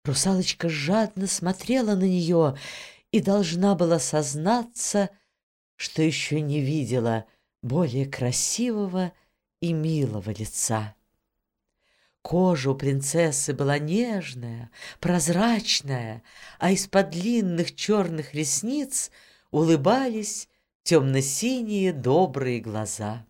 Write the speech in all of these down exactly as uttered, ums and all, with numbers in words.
Русалочка жадно смотрела на нее и должна была сознаться, что еще не видела более красивого и милого лица. Кожа у принцессы была нежная, прозрачная, а из-под длинных черных ресниц улыбались темно-синие добрые глаза.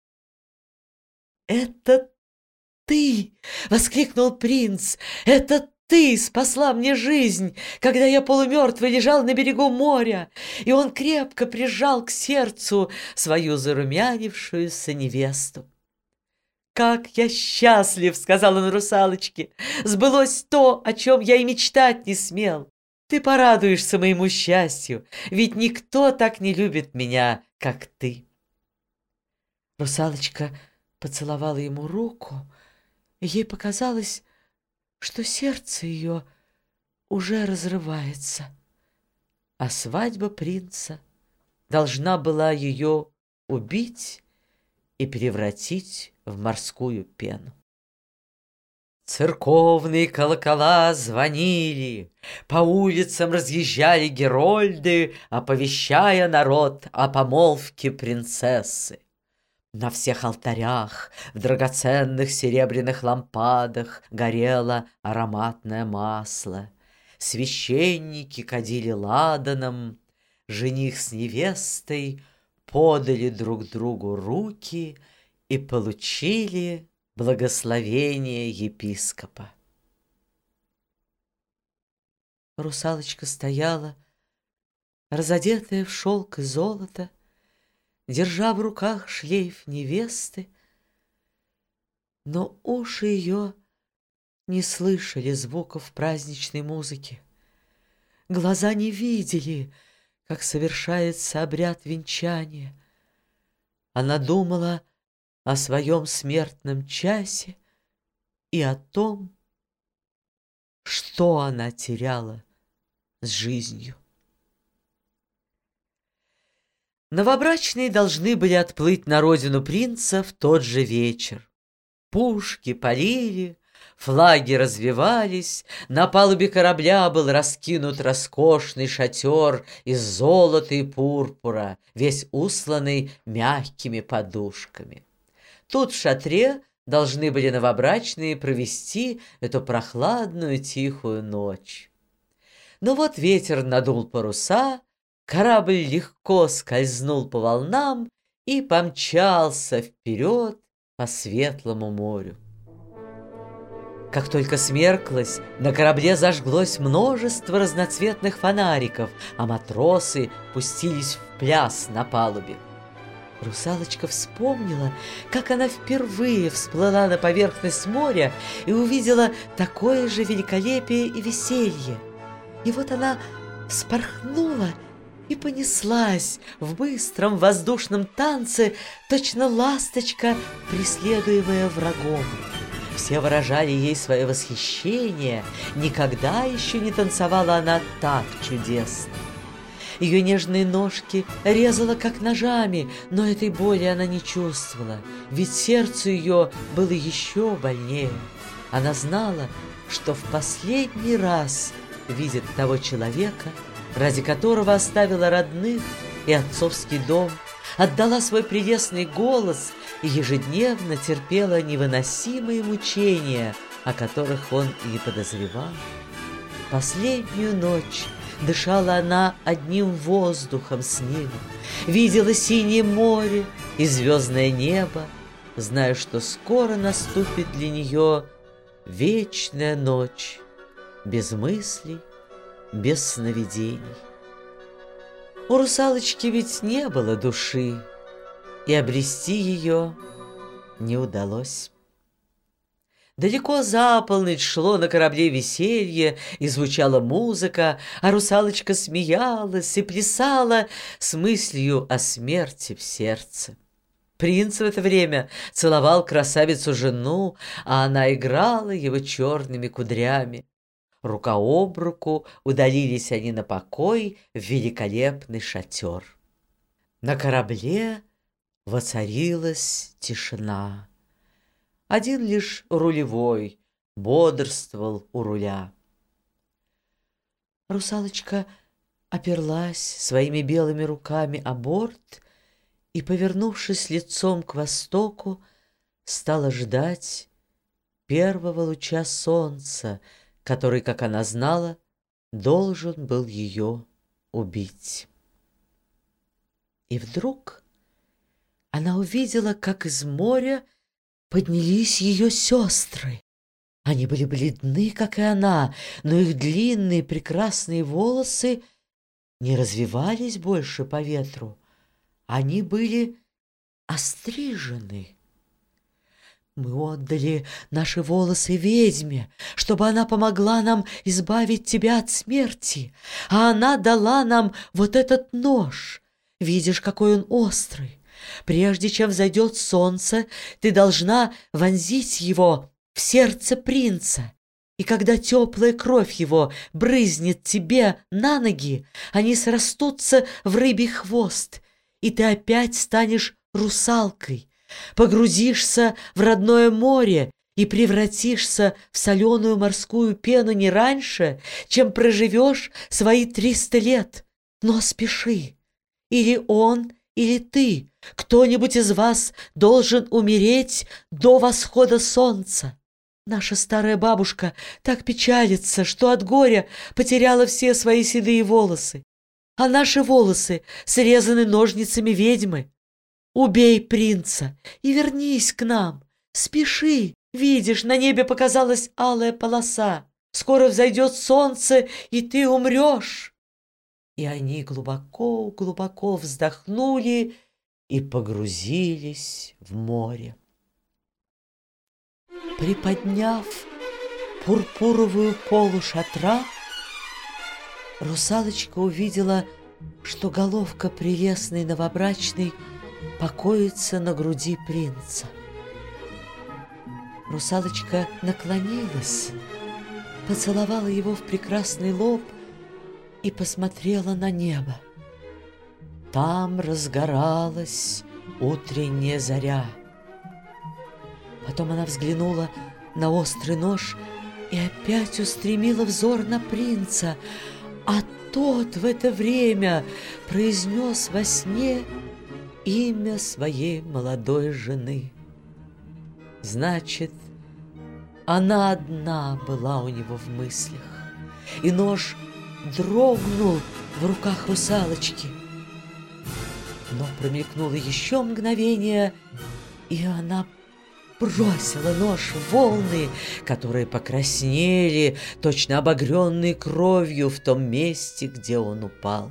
«Это ты!» — воскликнул принц. «Это ты спасла мне жизнь, когда я полумертвый лежал на берегу моря!» И он крепко прижал к сердцу свою зарумянившуюся невесту. «Как я счастлив!» — сказал он русалочке. «Сбылось то, о чем я и мечтать не смел. Ты порадуешься моему счастью, ведь никто так не любит меня, как ты». Русалочка поцеловала ему руку, и ей показалось, что сердце ее уже разрывается, а свадьба принца должна была ее убить и превратить в морскую пену. Церковные колокола звонили, по улицам разъезжали герольды, оповещая народ о помолвке принцессы. На всех алтарях, в драгоценных серебряных лампадах горело ароматное масло. Священники кадили ладаном, жених с невестой подали друг другу руки и получили благословение епископа. Русалочка стояла, разодетая в шелк и золото, держа в руках шлейф невесты, но уши ее не слышали звуков праздничной музыки. Глаза не видели, как совершается обряд венчания. Она думала о своем смертном часе и о том, что она теряла с жизнью. Новобрачные должны были отплыть на родину принца в тот же вечер. Пушки палили, флаги развевались, на палубе корабля был раскинут роскошный шатер из золота и пурпура, весь усланный мягкими подушками. Тут в шатре должны были новобрачные провести эту прохладную тихую ночь. Но вот ветер надул паруса, корабль легко скользнул по волнам и помчался вперед по светлому морю. Как только смерклось, на корабле зажглось множество разноцветных фонариков, а матросы пустились в пляс на палубе. Русалочка вспомнила, как она впервые всплыла на поверхность моря и увидела такое же великолепие и веселье. И вот она вспорхнула и понеслась в быстром воздушном танце, точно ласточка, преследуемая врагом. Все выражали ей свое восхищение, никогда еще не танцевала она так чудесно. Ее нежные ножки резало как ножами, но этой боли она не чувствовала, ведь сердце ее было еще больнее. Она знала, что в последний раз видит того человека, ради которого оставила родных и отцовский дом, отдала свой прелестный голос и ежедневно терпела невыносимые мучения, о которых он и не подозревал. Последнюю ночь дышала она одним воздухом с ним, видела синее море и звездное небо, зная, что скоро наступит для нее вечная ночь, без мыслей, без сновидений. У русалочки ведь не было души, и обрести ее не удалось. Далеко за полночь шло на корабле веселье, и звучала музыка, а русалочка смеялась и плясала с мыслью о смерти в сердце. Принц в это время целовал красавицу-жену, а она играла его черными кудрями. Рука об руку удалились они на покой в великолепный шатер. На корабле воцарилась тишина. Один лишь рулевой бодрствовал у руля. Русалочка оперлась своими белыми руками о борт и, повернувшись лицом к востоку, стала ждать первого луча солнца, который, как она знала, должен был ее убить. И вдруг она увидела, как из моря поднялись ее сестры. Они были бледны, как и она, но их длинные прекрасные волосы не развивались больше по ветру. Они были острижены. Мы отдали наши волосы ведьме, чтобы она помогла нам избавить тебя от смерти, а она дала нам вот этот нож. Видишь, какой он острый. Прежде чем взойдет солнце, ты должна вонзить его в сердце принца. И когда теплая кровь его брызнет тебе на ноги, они срастутся в рыбий хвост, и ты опять станешь русалкой, погрузишься в родное море и превратишься в соленую морскую пену не раньше, чем проживешь свои триста лет. Но спеши, или он, или ты, кто-нибудь из вас должен умереть до восхода солнца. Наша старая бабушка так печалится, что от горя потеряла все свои седые волосы, а наши волосы срезаны ножницами ведьмы. Убей принца и вернись к нам. Спеши, видишь, на небе показалась алая полоса. Скоро взойдет солнце, и ты умрешь. И они глубоко-глубоко вздохнули и погрузились в море. Приподняв пурпуровую полу шатра, русалочка увидела, что головка прелестной новобрачной покоится на груди принца. Русалочка наклонилась, поцеловала его в прекрасный лоб и посмотрела на небо. Там разгоралась утренняя заря. Потом она взглянула на острый нож и опять устремила взор на принца, а тот в это время произнес во сне имя своей молодой жены. Значит, она одна была у него в мыслях, и нож дрогнул в руках русалочки. Но промелькнуло еще мгновение, и она бросила нож в волны, которые покраснели, точно обогренные кровью в том месте, где он упал.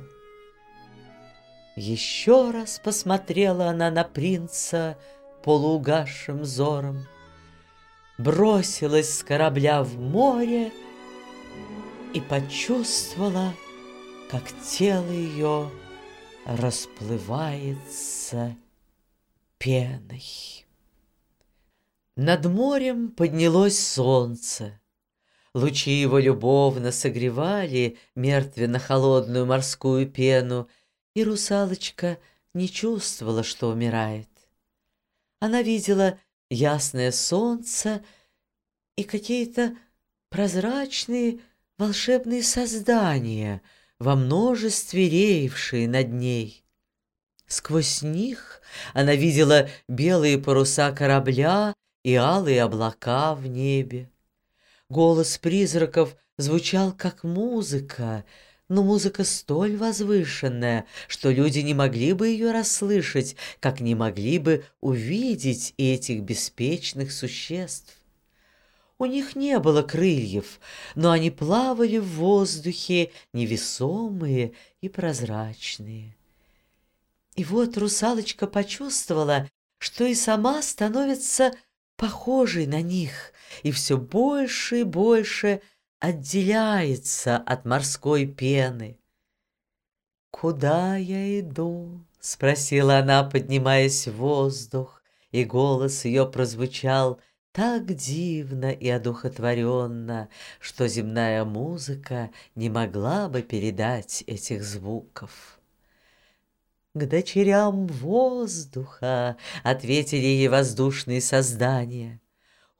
Еще раз посмотрела она на принца полуугасшим взором, бросилась с корабля в море и почувствовала, как тело ее расплывается пеной. Над морем поднялось солнце. Лучи его любовно согревали мертвенно-холодную морскую пену, и русалочка не чувствовала, что умирает. Она видела ясное солнце и какие-то прозрачные волшебные создания, во множестве реевшие над ней. Сквозь них она видела белые паруса корабля и алые облака в небе. Голос призраков звучал как музыка, но музыка столь возвышенная, что люди не могли бы ее расслышать, как не могли бы увидеть этих беспечных существ. У них не было крыльев, но они плавали в воздухе, невесомые и прозрачные. И вот русалочка почувствовала, что и сама становится похожей на них, и все больше и больше отделяется от морской пены. «Куда я иду?» — спросила она, поднимаясь в воздух, и голос ее прозвучал так дивно и одухотворенно, что земная музыка не могла бы передать этих звуков. «К дочерям воздуха!» — ответили ей воздушные создания.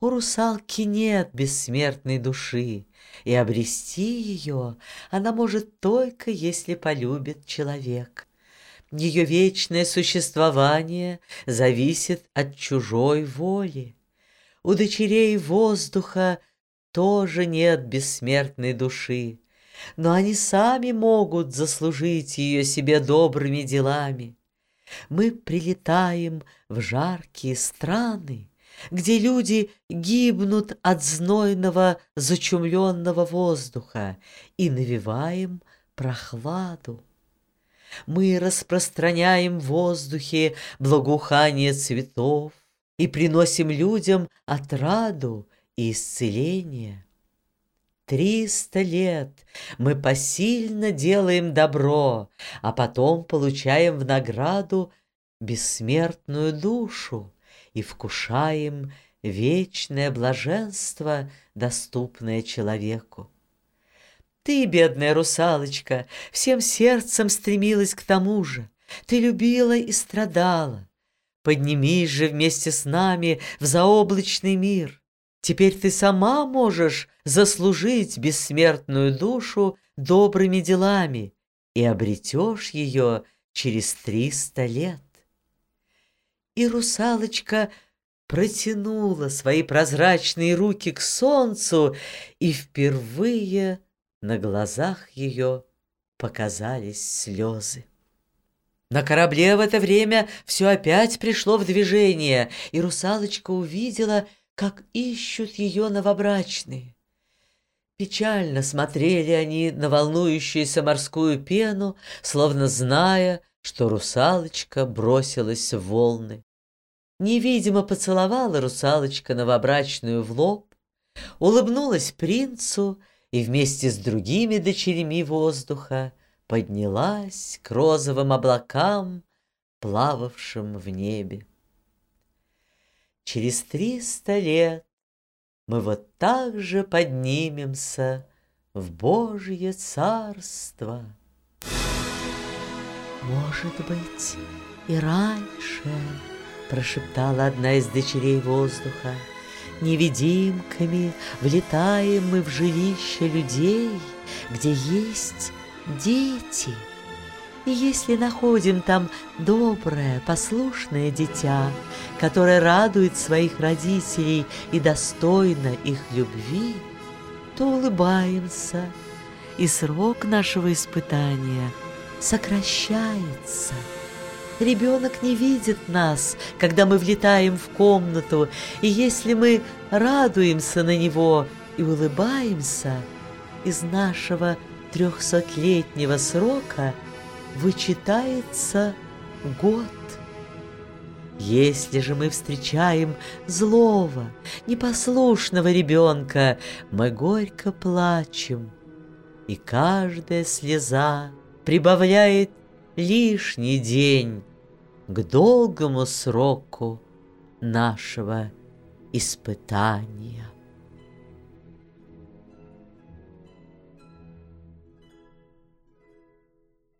У русалки нет бессмертной души, и обрести ее она может только, если полюбит человек. Ее вечное существование зависит от чужой воли. У дочерей воздуха тоже нет бессмертной души, но они сами могут заслужить ее себе добрыми делами. Мы прилетаем в жаркие страны, где люди гибнут от знойного зачумленного воздуха, и навеваем прохладу. Мы распространяем в воздухе благоухание цветов и приносим людям отраду и исцеление. Триста лет мы посильно делаем добро, а потом получаем в награду бессмертную душу и вкушаем вечное блаженство, доступное человеку. Ты, бедная русалочка, всем сердцем стремилась к тому же. Ты любила и страдала. Поднимись же вместе с нами в заоблачный мир. Теперь ты сама можешь заслужить бессмертную душу добрыми делами и обретешь ее через триста лет. И русалочка протянула свои прозрачные руки к солнцу, и впервые на глазах ее показались слезы. На корабле в это время все опять пришло в движение, и русалочка увидела, как ищут ее новобрачные. Печально смотрели они на волнующуюся морскую пену, словно зная, что русалочка бросилась в волны. Невидимо поцеловала русалочка новобрачную в лоб, улыбнулась принцу и вместе с другими дочерьми воздуха поднялась к розовым облакам, плававшим в небе. Через триста лет мы вот так же поднимемся в Божье царство. «Может быть, и раньше», — прошептала одна из дочерей воздуха, «невидимками влетаем мы в жилище людей, где есть дети. И если находим там доброе, послушное дитя, которое радует своих родителей и достойно их любви, то улыбаемся, и срок нашего испытания сокращается. Ребенок не видит нас, когда мы влетаем в комнату, и если мы радуемся на него и улыбаемся, из нашего трехсотлетнего срока вычитается год. Если же мы встречаем злого, непослушного ребенка, мы горько плачем, и каждая слеза прибавляет лишний день к долгому сроку нашего испытания.